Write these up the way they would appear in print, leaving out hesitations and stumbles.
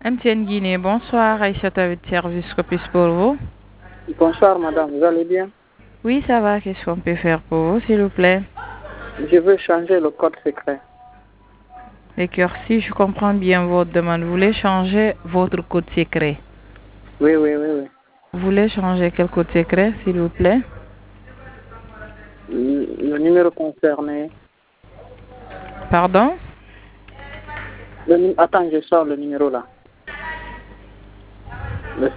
MTN Guinée, bonsoir. Aïchata de service Copis pour vous. Bonsoir madame, vous allez bien? Oui, ça va. Qu'est-ce qu'on peut faire pour vous, s'il vous plaît? Je veux changer le code secret. D'accord, si je comprends bien votre demande, vous voulez changer votre code secret. Oui. Vous voulez changer quel code secret, s'il vous plaît? Le numéro concerné. Pardon? Attends, je sors le numéro là. Le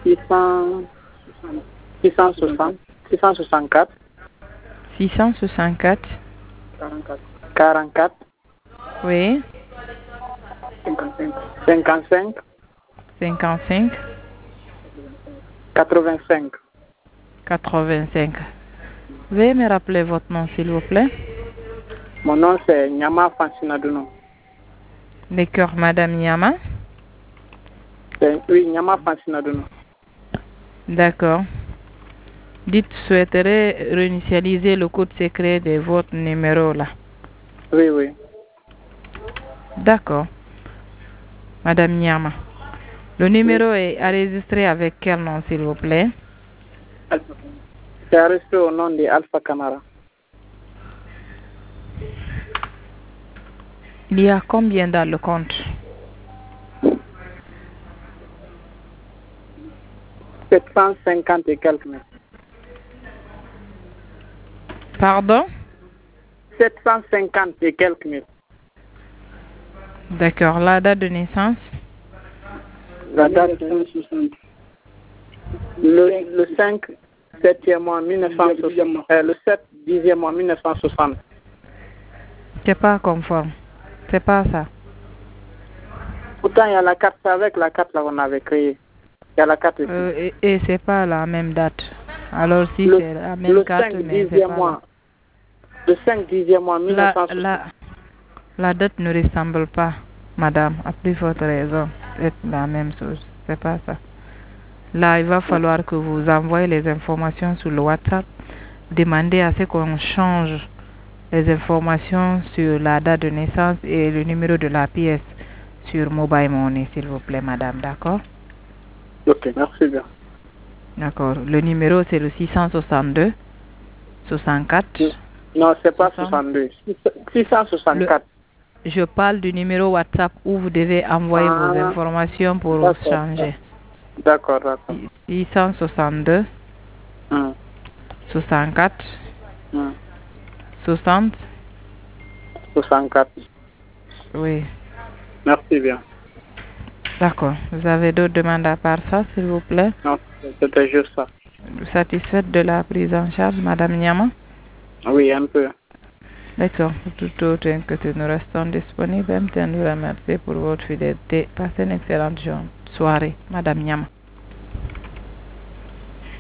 664 664. 44 Oui. 55 55. 85. 85. Veuillez me rappeler votre nom, s'il vous plaît. Mon nom c'est Nyama Fansinaduno. D'accord, Madame Nyama. Oui, Nyama Fansinaduno. D'accord. Dites, souhaiterez réinitialiser le code secret de votre numéro là. Oui. D'accord. Madame Nyama. Le numéro est enregistré avec quel nom, s'il vous plaît? C'est enregistré au nom de Alpha Camara. Il y a combien dans le compte? 750 et quelques mille. Pardon? 750 et quelques mille. D'accord. La date de naissance? La date le 5 7e mois 1960. Le 7 10e mois 1960. C'est pas conforme. C'est pas ça. Pourtant, il y a la carte, c'est avec la carte là qu'on avait créée. Il y a la carte ici. Et c'est pas la même date. Alors si c'est la même carte, mais c'est pas mois. Le 5 10e mois 1960. La date ne ressemble pas, madame. À plus forte raison. C'est la même chose. C'est pas ça. Là, il va falloir que vous envoyez les informations sur le WhatsApp. Demandez à ce qu'on change les informations sur la date de naissance et le numéro de la pièce sur Mobile Money, s'il vous plaît, madame. D'accord? Ok, merci bien. D'accord. Le numéro, c'est le 662 64. Non, c'est pas 62. 664. Je parle du numéro WhatsApp où vous devez envoyer vos informations pour changer. D'accord. 662 64 60 64. Oui. Merci bien. D'accord. Vous avez d'autres demandes à part ça, s'il vous plaît? Non, c'était juste ça. Satisfaite de la prise en charge, Madame Nyama? Oui, un peu. D'accord. Tout autre inquiétude, nous restons disponibles. MTN vous remercie pour votre fidélité. Passez une excellente soirée, Madame Nyama.